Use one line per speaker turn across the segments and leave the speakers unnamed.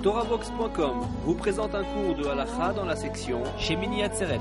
TorahBox.com vous présente un cours de halakha dans la section Shemini Atzeret.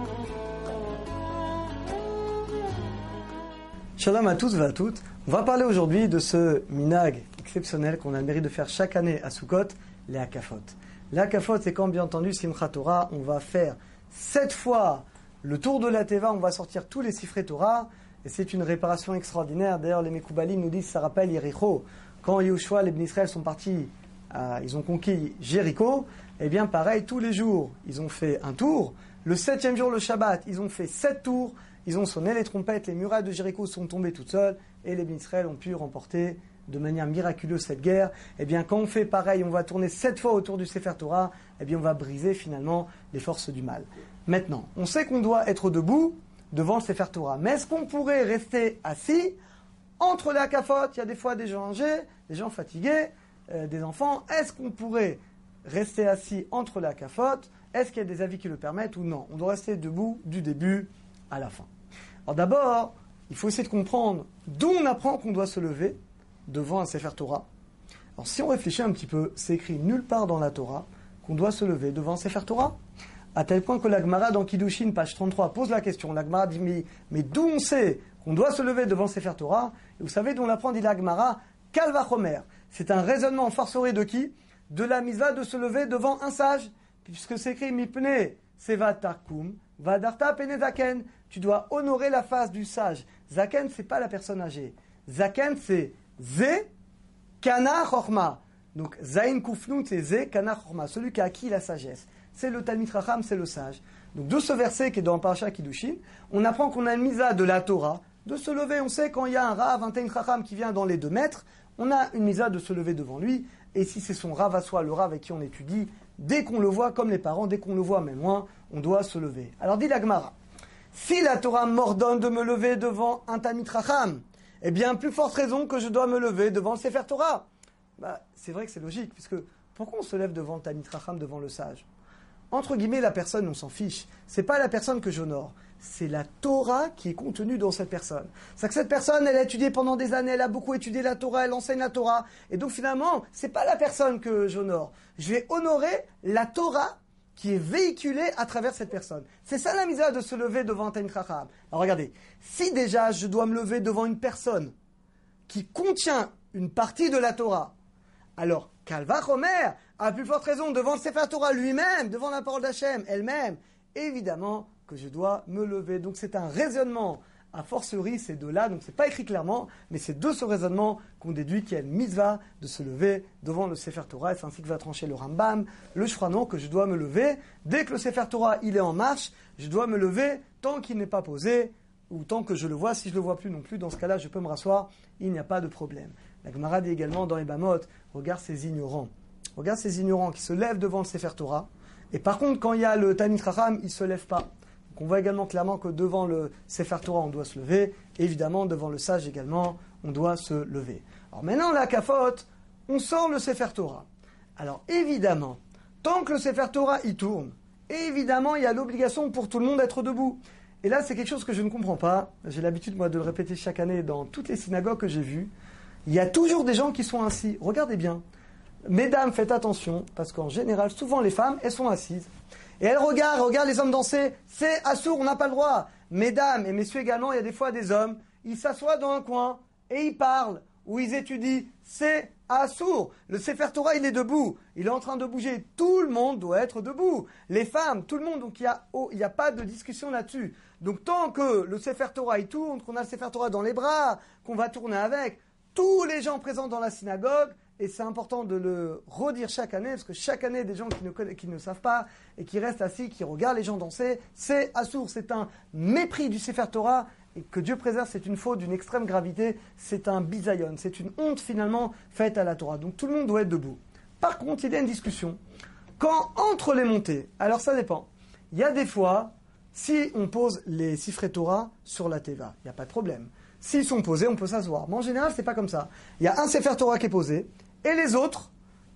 Shalom à tous et à toutes. On va parler aujourd'hui de ce minhag exceptionnel qu'on a le mérite de faire chaque année à Sukkot, les hakafot. Les hakafot, c'est quand, bien entendu, Simchat Torah, on va faire 7 fois le tour de la Teva, on va sortir tous les sifrei Torah, et c'est une réparation extraordinaire. D'ailleurs, les Mekoubalim nous disent, ça rappelle Yericho, quand Yehoshua, les Bnei Israël sont partis, ils ont conquis Jéricho, et bien pareil, tous les jours, ils ont fait un tour. Le 7e jour, le Shabbat, ils ont fait 7 tours, ils ont sonné les trompettes, les murailles de Jéricho sont tombées toutes seules, et les Bnei Israël ont pu remporter de manière miraculeuse cette guerre. Et bien quand on fait pareil, on va tourner 7 fois autour du Sefer Torah, et bien on va briser finalement les forces du mal. Maintenant, on sait qu'on doit être debout devant le Sefer Torah, mais est-ce qu'on pourrait rester assis entre les hakafot? Il y a des fois des gens âgés, des gens fatigués, des enfants. Est-ce qu'on pourrait rester assis entre les hakafot? Est-ce qu'il y a des avis qui le permettent ou non? On doit rester debout du début à la fin. Alors d'abord, il faut essayer de comprendre d'où on apprend qu'on doit se lever devant un Sefer Torah. Alors si on réfléchit un petit peu, c'est écrit nulle part dans la Torah qu'on doit se lever devant un Sefer Torah, à tel point que la Gemara dans Kiddushin, page 33, pose la question. La Gemara dit, mais d'où on sait qu'on doit se lever devant le Sefer Torah? Et vous savez d'où on apprend, dit la Gemara, Kal vachomer. C'est un raisonnement forcené de qui? De la mitzvah de se lever devant un sage, puisque c'est écrit Mipne Seva Tarkum, Vadarta Pene Zaken. Tu dois honorer la face du sage. Zaken, c'est pas la personne âgée. Zaken, c'est Ze Kana Chorma. Donc, Zain Kufnun, c'est Ze Kana Chorma, celui qui a acquis la sagesse. C'est le Talmid Chacham, c'est le sage. Donc, de ce verset qui est dans Parashat Kiddushin, on apprend qu'on a une mitzvah de la Torah, de se lever. On sait quand il y a un Rav, un Talmid Chacham qui vient dans les 2 mètres, on a une mitzvah de se lever devant lui. Et si c'est son Rav à soi, le Rav avec qui on étudie, dès qu'on le voit, comme les parents, dès qu'on le voit même loin, on doit se lever. Alors, dit la Gemara, si la Torah m'ordonne de me lever devant un Talmid Chacham, eh bien, plus forte raison que je dois me lever devant le Sefer Torah. C'est vrai que c'est logique, puisque pourquoi on se lève devant le Talmid Chacham, devant le sage? Entre guillemets, la personne, on s'en fiche. C'est pas la personne que j'honore. C'est la Torah qui est contenue dans cette personne. C'est que cette personne, elle a étudié pendant des années, elle a beaucoup étudié la Torah, elle enseigne la Torah. Et donc finalement, c'est pas la personne que j'honore. Je vais honorer la Torah qui est véhiculée à travers cette personne. C'est ça la mitzvah de se lever devant un Talmid Chacham. Alors regardez, si déjà je dois me lever devant une personne qui contient une partie de la Torah, alors Kal vachomer, à plus forte raison, devant le Sefer Torah lui-même, devant la parole d'Hachem elle-même, évidemment que je dois me lever. Donc c'est un raisonnement a fortiori, c'est de là, donc c'est pas écrit clairement, mais c'est de ce raisonnement qu'on déduit qu'il y a une mitzvah de se lever devant le Sefer Torah, et c'est ainsi que va trancher le Rambam, le Shranon, que je dois me lever. Dès que le Sefer Torah, il est en marche, je dois me lever tant qu'il n'est pas posé, ou tant que je le vois. Si je le vois plus non plus, dans ce cas-là, je peux me rasseoir, il n'y a pas de problème. La Gemara dit également dans les Bamot, regarde ces ignorants. Regarde ces ignorants qui se lèvent devant le Sefer Torah, et par contre, quand il y a le Talmid Chacham, il ne se lève pas. Donc on voit également clairement que devant le Sefer Torah, on doit se lever. Évidemment, devant le sage également, on doit se lever. Alors maintenant, la hakafot, on sort le Sefer Torah. Alors évidemment, tant que le Sefer Torah y tourne, évidemment, il y a l'obligation pour tout le monde d'être debout. Et là, c'est quelque chose que je ne comprends pas. J'ai l'habitude, moi, de le répéter chaque année dans toutes les synagogues que j'ai vues. Il y a toujours des gens qui sont assis. Regardez bien. Mesdames, faites attention, parce qu'en général, souvent les femmes, elles sont assises. Et elles regardent les hommes danser. C'est assourd, on n'a pas le droit. Mesdames et messieurs également, il y a des fois des hommes, ils s'assoient dans un coin et ils parlent ou ils étudient. C'est assourd. Le Sefer Torah, il est debout. Il est en train de bouger. Tout le monde doit être debout. Les femmes, tout le monde. Donc il y a pas de discussion là-dessus. Donc tant que le Sefer Torah, il tourne, qu'on a le Sefer Torah dans les bras, qu'on va tourner avec, tous les gens présents dans la synagogue, et c'est important de le redire chaque année, parce que chaque année, des gens qui ne savent pas et qui restent assis, qui regardent les gens danser, c'est assourd, c'est un mépris du Sefer Torah, et que Dieu préserve, c'est une faute d'une extrême gravité, c'est un bisayon, c'est une honte finalement faite à la Torah. Donc tout le monde doit être debout. Par contre, il y a une discussion. Quand entre les montées, alors ça dépend. Il y a des fois, si on pose les sifrei Torah sur la Teva, il n'y a pas de problème. S'ils sont posés, on peut s'asseoir. Mais en général, c'est pas comme ça. Il y a un Sefer Torah qui est posé, et les autres,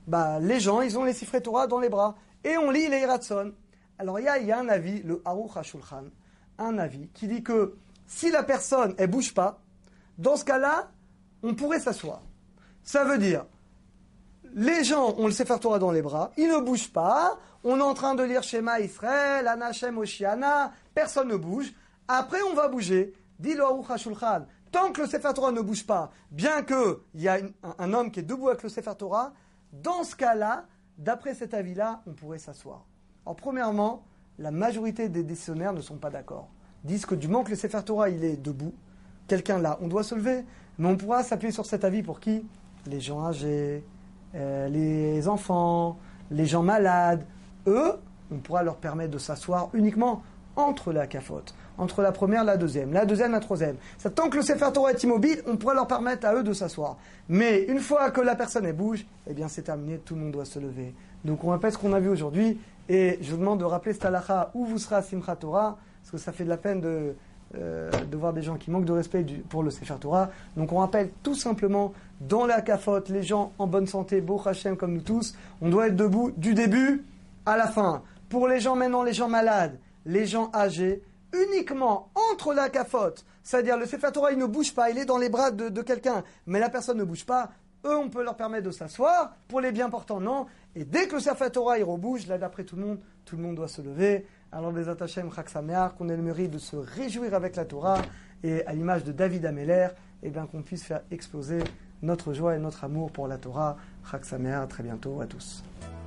les gens, ils ont les sifrei Torah dans les bras. Et on lit les Hiratson. Alors il y a un avis, le Aruch HaShulchan, un avis qui dit que si la personne, elle bouge pas, dans ce cas-là, on pourrait s'asseoir. Ça veut dire, les gens ont le Sefer Torah dans les bras, ils ne bougent pas, on est en train de lire Shema Israël, Anachem Oshiana, personne ne bouge. Après, on va bouger. Dit le Aruch HaShulchan, tant que le Sefer Torah ne bouge pas, bien qu'il y a un homme qui est debout avec le Sefer Torah, dans ce cas-là, d'après cet avis-là, on pourrait s'asseoir. Alors, premièrement, la majorité des décisionnaires ne sont pas d'accord. Disent que du moment que le Sefer Torah il est debout, quelqu'un là, on doit se lever. Mais on pourra s'appuyer sur cet avis pour qui? Les gens âgés, les enfants, les gens malades. Eux, on pourra leur permettre de s'asseoir uniquement entre la cafote, entre la première et la deuxième, la troisième. Ça, tant que le Sefer Torah est immobile, on pourra leur permettre à eux de s'asseoir. Mais une fois que la personne elle bouge, eh bien c'est terminé, tout le monde doit se lever. Donc on répète ce qu'on a vu aujourd'hui, et je vous demande de rappeler cette halakha où vous serez à Simchat Torah, parce que ça fait de la peine de voir des gens qui manquent de respect pour le Sefer Torah. Donc on rappelle tout simplement, dans la cafote, les gens en bonne santé, Baruch Hashem comme nous tous, on doit être debout du début à la fin. Pour les gens maintenant, les gens malades, les gens âgés, uniquement entre la cafote, c'est-à-dire le Sefer Torah il ne bouge pas, il est dans les bras de quelqu'un, mais la personne ne bouge pas, eux on peut leur permettre de s'asseoir, pour les bien portants non, et dès que le Sefer Torah il rebouge, là d'après tout le monde doit se lever. Alors les Hashem Chag Sameach, qu'on ait le mérite de se réjouir avec la Torah, et à l'image de David Ameler, et bien qu'on puisse faire exploser notre joie et notre amour pour la Torah. Chag Sameach, à très bientôt à tous.